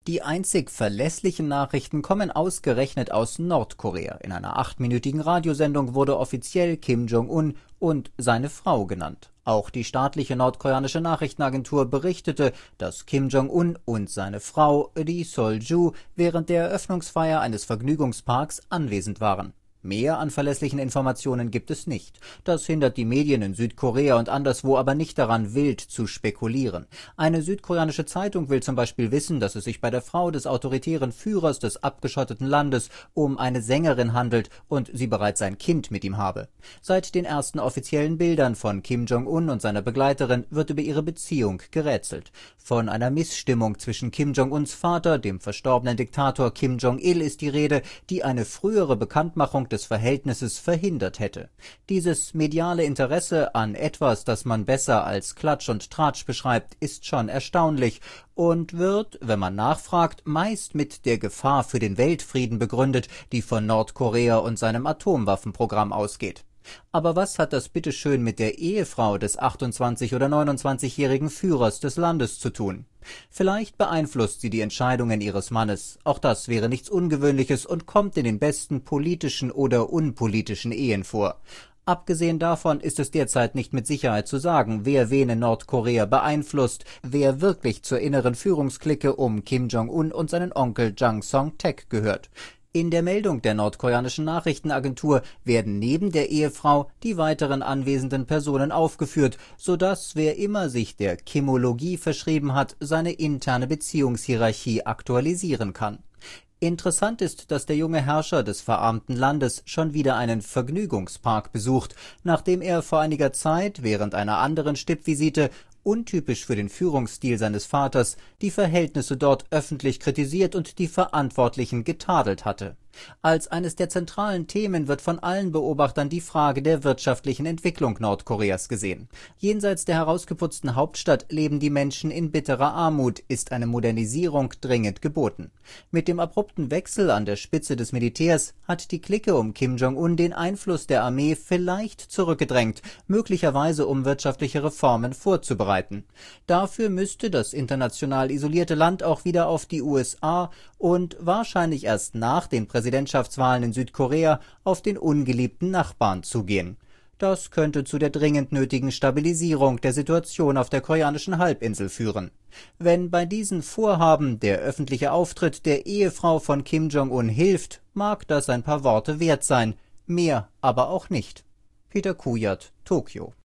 Die einzig verlässlichen Nachrichten kommen ausgerechnet aus Nordkorea. In einer 8-minütigen Radiosendung wurde offiziell Kim Jong-un und seine Frau genannt. Auch die staatliche nordkoreanische Nachrichtenagentur berichtete, dass Kim Jong-un und seine Frau, Ri Sol-ju, während der Eröffnungsfeier eines Vergnügungsparks anwesend waren. Mehr an verlässlichen Informationen gibt es nicht. Das hindert die Medien in Südkorea und anderswo aber nicht daran, wild zu spekulieren. Eine südkoreanische Zeitung will zum Beispiel wissen, dass es sich bei der Frau des autoritären Führers des abgeschotteten Landes um eine Sängerin handelt und sie bereits ein Kind mit ihm habe. Seit den ersten offiziellen Bildern von Kim Jong-un und seiner Begleiterin wird über ihre Beziehung gerätselt. Von einer Missstimmung zwischen Kim Jong-uns Vater, dem verstorbenen Diktator Kim Jong-il, ist die Rede, die eine frühere Bekanntmachung des Verhältnisses verhindert hätte. Dieses mediale Interesse an etwas, das man besser als Klatsch und Tratsch beschreibt, ist schon erstaunlich und wird, wenn man nachfragt, meist mit der Gefahr für den Weltfrieden begründet, die von Nordkorea und seinem Atomwaffenprogramm ausgeht. Aber was hat das bitteschön mit der Ehefrau des 28- oder 29-jährigen Führers des Landes zu tun? Vielleicht beeinflusst sie die Entscheidungen ihres Mannes. Auch das wäre nichts Ungewöhnliches und kommt in den besten politischen oder unpolitischen Ehen vor. Abgesehen davon ist es derzeit nicht mit Sicherheit zu sagen, wer wen in Nordkorea beeinflusst, wer wirklich zur inneren Führungsklicke um Kim Jong-un und seinen Onkel Jang Song-taek gehört. In der Meldung der nordkoreanischen Nachrichtenagentur werden neben der Ehefrau die weiteren anwesenden Personen aufgeführt, sodass wer immer sich der Kimologie verschrieben hat, seine interne Beziehungshierarchie aktualisieren kann. Interessant ist, dass der junge Herrscher des verarmten Landes schon wieder einen Vergnügungspark besucht, nachdem er vor einiger Zeit während einer anderen Stippvisite, untypisch für den Führungsstil seines Vaters, die Verhältnisse dort öffentlich kritisiert und die Verantwortlichen getadelt hatte. Als eines der zentralen Themen wird von allen Beobachtern die Frage der wirtschaftlichen Entwicklung Nordkoreas gesehen. Jenseits der herausgeputzten Hauptstadt leben die Menschen in bitterer Armut, ist eine Modernisierung dringend geboten. Mit dem abrupten Wechsel an der Spitze des Militärs hat die Clique um Kim Jong-un den Einfluss der Armee vielleicht zurückgedrängt, möglicherweise um wirtschaftliche Reformen vorzubereiten. Dafür müsste das international isolierte Land auch wieder auf die USA und wahrscheinlich erst nach den Präsidentschaftswahlen in Südkorea auf den ungeliebten Nachbarn zugehen. Das könnte zu der dringend nötigen Stabilisierung der Situation auf der koreanischen Halbinsel führen. Wenn bei diesen Vorhaben der öffentliche Auftritt der Ehefrau von Kim Jong-un hilft, mag das ein paar Worte wert sein, mehr aber auch nicht. Peter Kujat, Tokio.